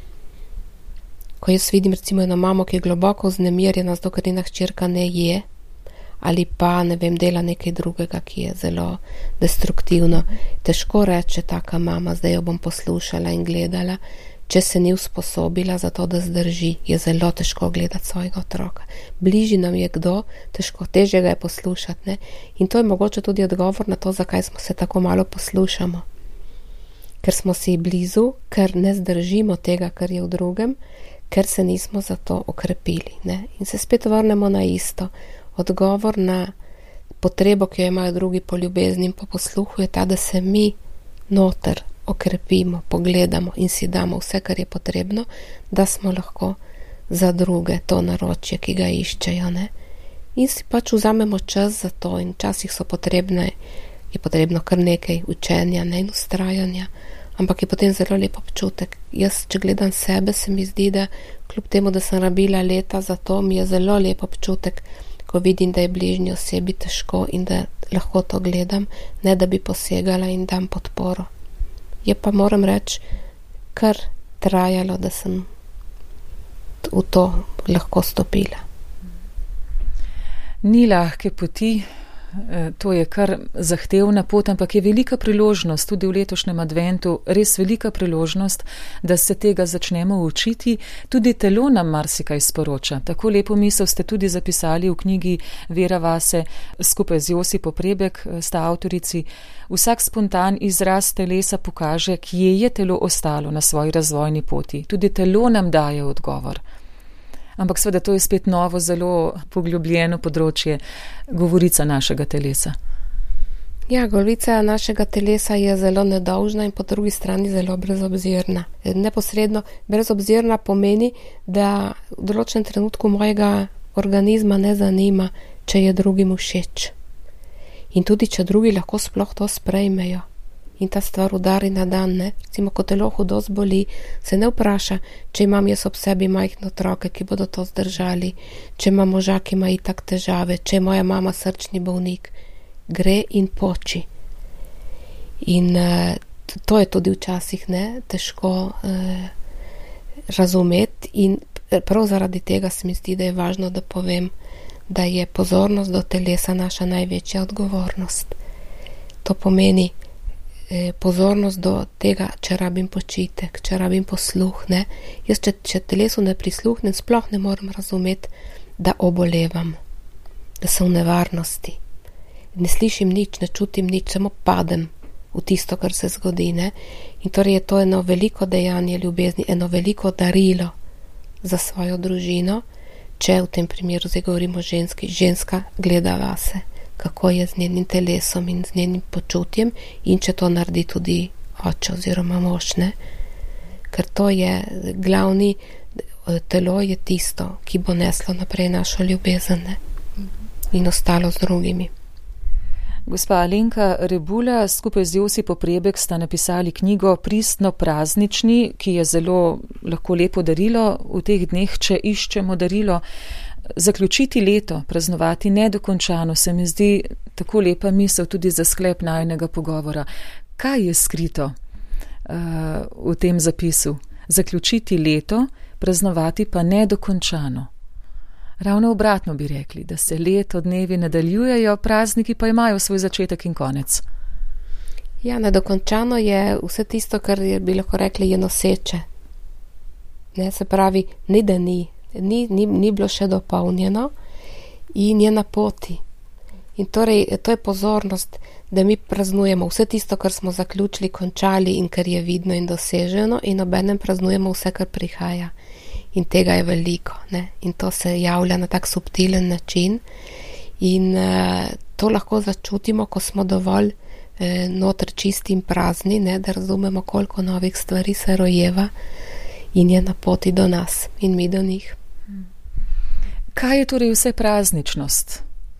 Ko jaz vidim recimo eno mamo, ki je globoko vznemirjena, zato ker njena hčerka ne je, ali pa, ne vem, dela nekaj drugega, ki je zelo destruktivno. Težko reče taka mama, zdaj jo bom poslušala in gledala, če se ni usposobila za to, da zdrži, je zelo težko gledati svojega otroka. Bližji nam je kdo, težje ga je poslušati, ne? In to je mogoče tudi odgovor na to, zakaj smo se tako malo poslušamo. Ker smo si blizu, ker ne zdržimo tega, kar je v drugem, ker se nismo za to okrepili, ne? In se spet vrnemo na isto. Odgovor na potrebo, ki jo imajo drugi po ljubezni in po posluhu, je ta, da se mi noter okrepimo, pogledamo in si damo vse, kar je potrebno, da smo lahko za druge to naročje, ki ga iščejo, ne? In si pač vzamemo čas za to in časih je potrebno kar nekaj učenja, ne, in ustrajanja, ampak je potem zelo lep občutek. Jaz, če gledam sebe, se mi zdi, da kljub temu, da sem rabila leta za to, mi je zelo lep občutek, ko vidim, da je bližnji osebi težko in da lahko to gledam, ne da bi posegala in dam podporo. Je pa, moram reči, kar trajalo, da sem v to lahko stopila. Ni lahke poti, to je kar zahtevna pot, ampak je velika priložnost, tudi v letošnjem adventu, res velika priložnost, da se tega začnemo učiti. Tudi telo nam marsikaj sporoča. Tako lepo misel ste tudi zapisali v knjigi Vera vase, skupaj z Josipo Prebek, sta avtorici. Vsak spontan izraz telesa pokaže, kje je telo ostalo na svoji razvojni poti. Tudi telo nam daje odgovor. Ampak seveda to je spet novo, zelo poglobljeno področje, govorica našega telesa. Ja, golica našega telesa je zelo nedolžna in po drugi strani zelo brezobzirna. Neposredno brezobzirna pomeni, da v določenem trenutku mojega organizma ne zanima, če je drugim všeč. In tudi, če drugi lahko sploh to sprejmejo. In ta stvar udari na dan, ne? Recimo, ko telo hudo zboli, se ne vpraša, če imam jaz ob sebi majhne otroke, ki bodo to zdržali, če ima moža, ki ima itak težave, če je moja mama srčni bolnik. Gre in poči. In to je tudi včasih težko razumeti in prav zaradi tega se mi zdi, da je važno, da povem, da je pozornost do telesa naša največja odgovornost. To pomeni pozornost do tega, če rabim počitek, če rabim posluh. Jaz, če telesu ne prisluhnem, sploh ne morem razumeti, da obolevam, da sem v nevarnosti. Ne slišim nič, ne čutim nič, samo padem v tisto, kar se zgodi. In torej je to eno veliko dejanje ljubezni, eno veliko darilo za svojo družino, če v tem primeru zdaj govorimo ženski, ženska gleda vase, kako je z njenim telesom in z njenim počutjem in če to naredi tudi oče oziroma mož. Ker to je glavni, telo je tisto, ki bo neslo naprej našo ljubezen in ostalo z drugimi. Gospa Alenka Rebula, skupaj z Josipom Prebek sta napisali knjigo Pristno praznični, ki je zelo lahko lepo darilo v teh dneh, če iščemo darilo. Zaključiti leto, praznovati nedokončano, se mi zdi tako lepa misel tudi za sklep najinega pogovora. Kaj je skrito v tem zapisu? Zaključiti leto, praznovati pa nedokončano. Ravno obratno bi rekli, da se leto, dnevi nadaljujejo, prazniki pa imajo svoj začetek in konec. Ja, nedokončano je vse tisto, kar bi lahko rekli, je noseče. Se pravi, ni da ni bilo še dopolnjeno in je na poti. In torej, to je pozornost, da mi praznujemo vse tisto, kar smo zaključili, končali in kar je vidno in doseženo in obenem praznujemo vse, kar prihaja. In tega je veliko, in to se javlja na tak subtilen način in to lahko začutimo, ko smo dovolj noter čisti in prazni, da razumemo, koliko novih stvari se rojeva in je na poti do nas in mi do njih. Kaj je torej vse prazničnost?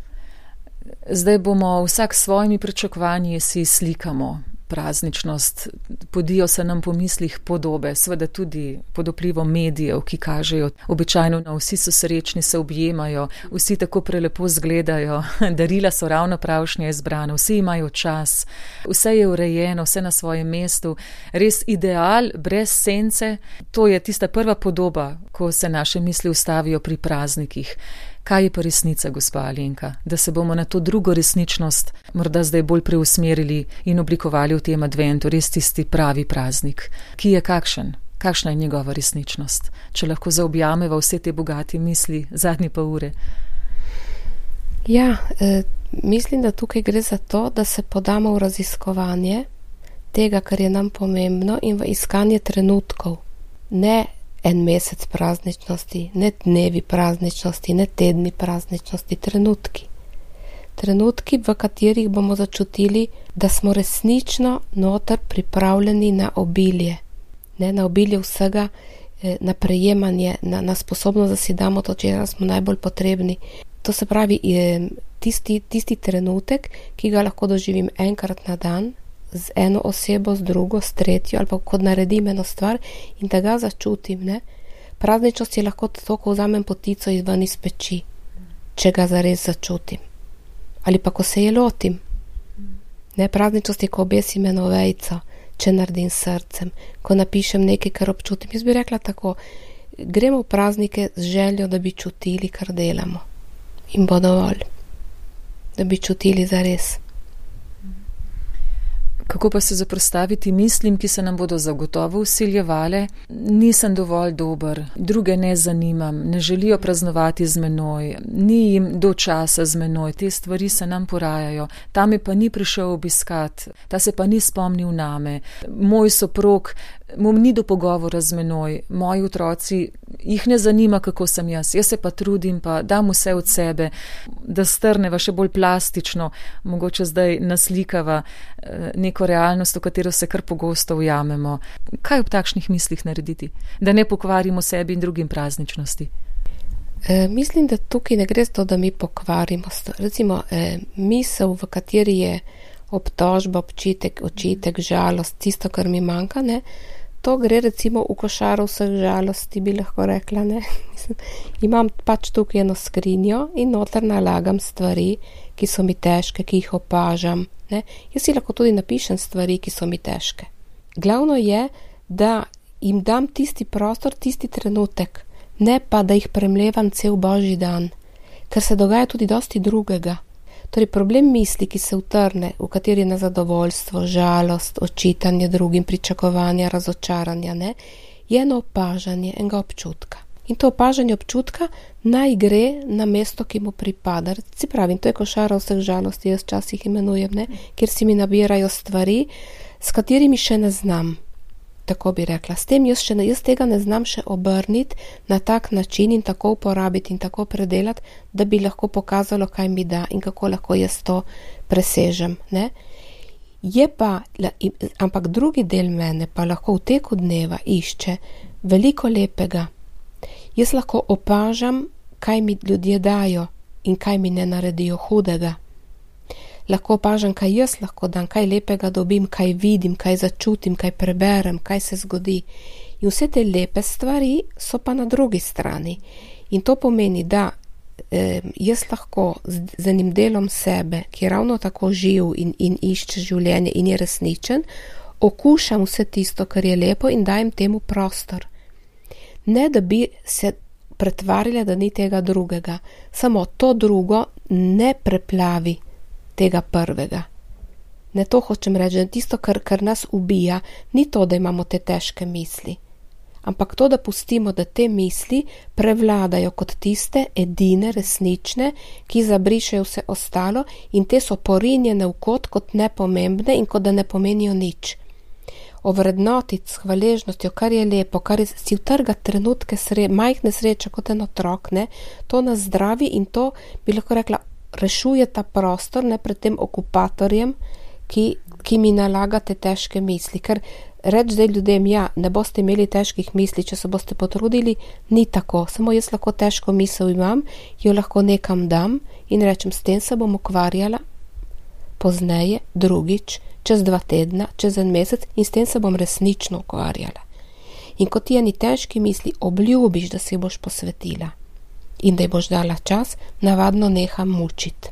Zdaj bomo vsak s svojimi pričakovanji si slikamo prazničnost, podijo se nam po mislih podobe, seveda tudi pod vplivom medijev, ki kažejo običajno, vsi so srečni, se objemajo, vsi tako prelepo zgledajo, darila so ravno pravšnje izbrane, vsi imajo čas, vse je urejeno, vse na svojem mestu, res ideal, brez sence, to je tista prva podoba, ko se naše misli ustavijo pri praznikih. Kaj je pa resnica, gospa Alenka? Da se bomo na to drugo resničnost morda zdaj bolj preusmerili in oblikovali v tem adventu, res tisti pravi praznik. Ki je kakšen? Kakšna je njegova resničnost? Če lahko zaobjameva vse te bogate misli zadnje pol ure. Ja, mislim, da tukaj gre za to, da se podamo v raziskovanje tega, kar je nam pomembno in v iskanje trenutkov. Ne en mesec prazničnosti, ne dnevi prazničnosti, ne tedni prazničnosti, trenutki. Trenutki, v katerih bomo začutili, da smo resnično noter pripravljeni na obilje. Na obilje vsega, na prejemanje, na sposobnost, da si damo to, če smo najbolj potrebni. To se pravi, tisti trenutek, ki ga lahko doživim enkrat na dan, z eno osebo, z drugo, s tretjo, ali pa kot naredim eno stvar in da ga začutim. Prazničnost je lahko to, ko vzamem potico izven iz peči, če ga zares začutim. Ali pa ko se je lotim. Prazničnost je, ko obesim eno vejco, če naredim srcem, ko napišem nekaj, kar občutim. Jaz bi rekla tako, gremo v praznike z željo, da bi čutili, kar delamo. In bo dovolj. Da bi čutili zares. Kako pa se zoperstaviti mislim, ki se nam bodo zagotovo vsiljevale? Nisem dovolj dober, druge ne zanimam, ne želijo praznovati z menoj, ni jim do časa z menoj, te stvari se nam porajajo, ta me pa ni prišel obiskat, ta se pa ni spomnil name, moj soprog ni do pogovora z menoj, moji otroci, jih ne zanima, kako sem jaz se pa trudim, pa dam vse od sebe, da strneva še bolj plastično, mogoče zdaj naslikava neko realnost, v katero se kar pogosto ujamemo. Kaj ob takšnih mislih narediti, da ne pokvarimo sebi in drugim prazničnosti? Mislim, da tukaj ne gre za to, da mi pokvarimo. Recimo, misel, v kateri je obtožba, očitek, žalost, tisto, kar mi manjka, ne? To gre recimo v košaro vseh žalosti, bi lahko rekla, ne? Imam pač tukaj eno skrinjo in noter nalagam stvari, ki so mi težke, ki jih opažam, ne? Jaz si lahko tudi napišem stvari, ki so mi težke. Glavno je, da jim dam tisti prostor, tisti trenutek, ne pa, da jih premlevam cel božji dan, ker se dogaja tudi dosti drugega. Torej, problem misli, ki se utrne, v kateri je nezadovoljstvo, žalost, očitanje drugim, pričakovanja, razočaranja, ne, je eno opažanje enega občutka. In to opažanje občutka naj gre na mesto, ki mu pripada. Si pravim, to je košara vseh žalosti, jaz včasih imenujem, ne, kjer si mi nabirajo stvari, s katerimi še ne znam. Tako bi rekla. S tem jaz tega ne znam še obrniti na tak način in tako uporabiti in tako predelati, da bi lahko pokazalo, kaj mi da in kako lahko jaz to presežem. Ne? Je pa, ampak drugi del mene pa lahko v teku dneva išče veliko lepega. Jaz lahko opažam, kaj mi ljudje dajo in kaj mi ne naredijo hudega. Lahko opažam, kaj jaz lahko dam, kaj lepega dobim, kaj vidim, kaj začutim, kaj preberem, kaj se zgodi. In vse te lepe stvari so pa na drugi strani. In to pomeni, da jaz lahko z enim delom sebe, ki je ravno tako živ in išče življenje in je resničen, okušam vse tisto, kar je lepo in dajem temu prostor. Ne, da bi se pretvarjala, da ni tega drugega. Samo to drugo ne preplavi tega prvega. Ne, to hočem reči, da tisto, kar nas ubija, ni to, da imamo te težke misli, ampak to, da pustimo, da te misli prevladajo kot tiste edine, resnične, ki zabrišejo vse ostalo in te so porinjene v kot nepomembne in kot da ne pomenijo nič. Ovrednotiti s hvaležnostjo, kar je lepo, kar je si utrgati trenutke majhne sreče kot en otrok, ne, to nas zdravi in to, bi lahko rekla, rešuje ta prostor, ne, pred tem okupatorjem, ki mi nalaga te težke misli. Ker reči zdaj ljudem, ja, ne boste imeli težkih misli, če se boste potrudili, ni tako. Samo jaz lahko težko misel imam, jo lahko nekam dam in rečem, s tem se bom ukvarjala pozneje, drugič, čez 2 tedna, čez 1 mesec in s tem se bom resnično ukvarjala. In ko ti eni težki misli obljubiš, da se boš posvetila in da ji boš dala čas, navadno neha mučiti.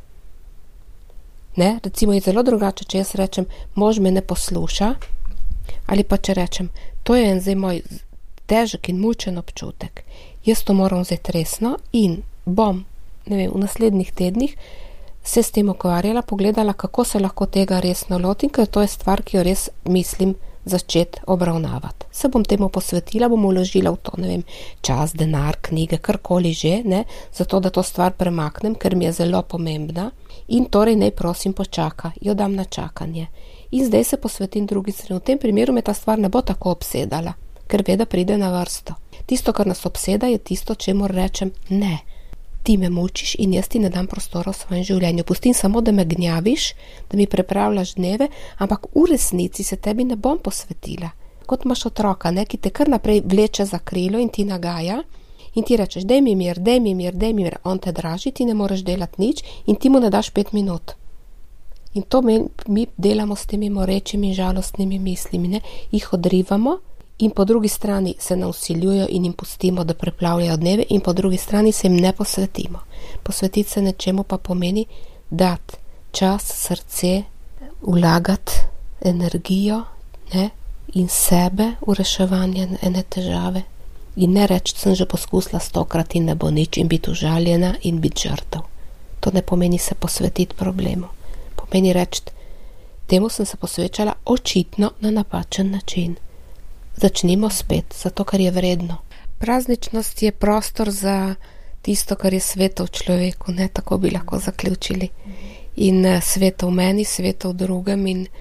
Ne? Recimo je zelo drugače, če jaz rečem, mož me ne posluša, ali pa če rečem, to je zdaj moj težek in mučen občutek. Jaz to moram vzeti resno in bom, ne vem, v naslednjih tednih se s tem ukvarjala, pogledala, kako se lahko tega resno lotim, ker to je stvar, ki jo res mislim začeti obravnavati. Se bom temu posvetila, bom vložila v to, ne vem, čas, denar, knjige, karkoli že, ne, zato da to stvar premaknem, ker mi je zelo pomembna in torej naj prosim počaka, jo dam na čakanje. In zdaj se posvetim drugi strani. V tem primeru me ta stvar ne bo tako obsedala, ker ve, da pride na vrsto. Tisto, kar nas obseda, je tisto, čemur rečem ne. Ti me mučiš in jaz ti ne dam prostora v svojem življenju. Pustim samo, da me gnjaviš, da mi prepravljaš dneve, ampak v resnici se tebi ne bom posvetila. Kot imaš otroka, ne, ki te kar naprej vleče za krilo in ti nagaja in ti rečeš, daj mi mir, on te draži, ti ne moreš delati nič in ti mu ne daš 5 minut. In to mi delamo s temi morečimi in žalostnimi mislimi, ne, jih odrivamo in po drugi strani se nam vsiljujo in jim pustimo, da preplavljajo dneve in po drugi strani se jim ne posvetimo. Posvetiti se nečemu pa pomeni dati čas, srce, vlagati energijo, ne, in sebe v reševanje ene težave in ne reči, sem že poskusila 100-krat in ne bo nič in biti užaljena in biti žrtev. To ne pomeni se posvetiti problemu. Pomeni reči, temu sem se posvečala očitno na napačen način. Začnimo spet, zato kar je vredno. Prazničnost je prostor za tisto, kar je sveto v človeku, ne, tako bi lahko zaključili. In sveto v meni, sveto v drugem in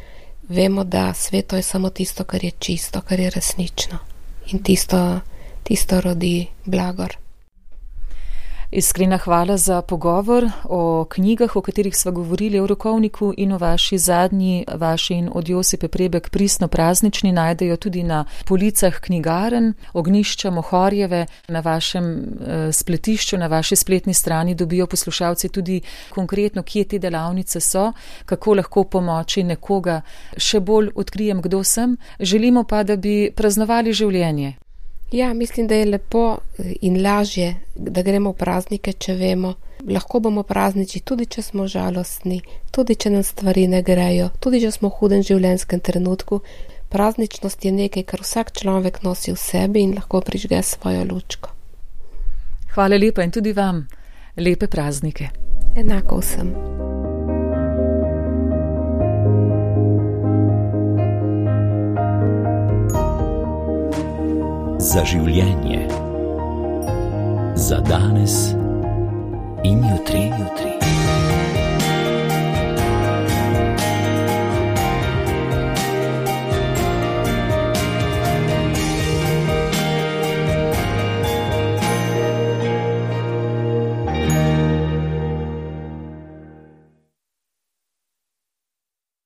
vemo, da sveto je samo tisto, kar je čisto, kar je resnično. In tisto rodi blagor. Iskrena hvala za pogovor o knjigah, o katerih sva govorili, o rokovniku in o vaši zadnji, vaši in od Josipe Prebek pristno praznični, najdejo tudi na policah knjigaren, Ognjišča Mohorjeve, na vašem spletišču, na vaši spletni strani dobijo poslušalci tudi konkretno, kje te delavnice so, kako lahko pomoči nekoga še bolj odkrijem, kdo sem. Želimo pa, da bi praznovali življenje. Ja, mislim, da je lepo in lažje, da gremo v praznike, če vemo. Lahko bomo prazniči tudi, če smo žalostni, tudi, če nam stvari ne grejo, tudi, če smo v hudem življenjskem trenutku. Prazničnost je nekaj, kar vsak človek nosi v sebi in lahko prižge svojo lučko. Hvala lepa in tudi vam. Lepe praznike. Enako vsem. Za življenje. Za danes in jutri.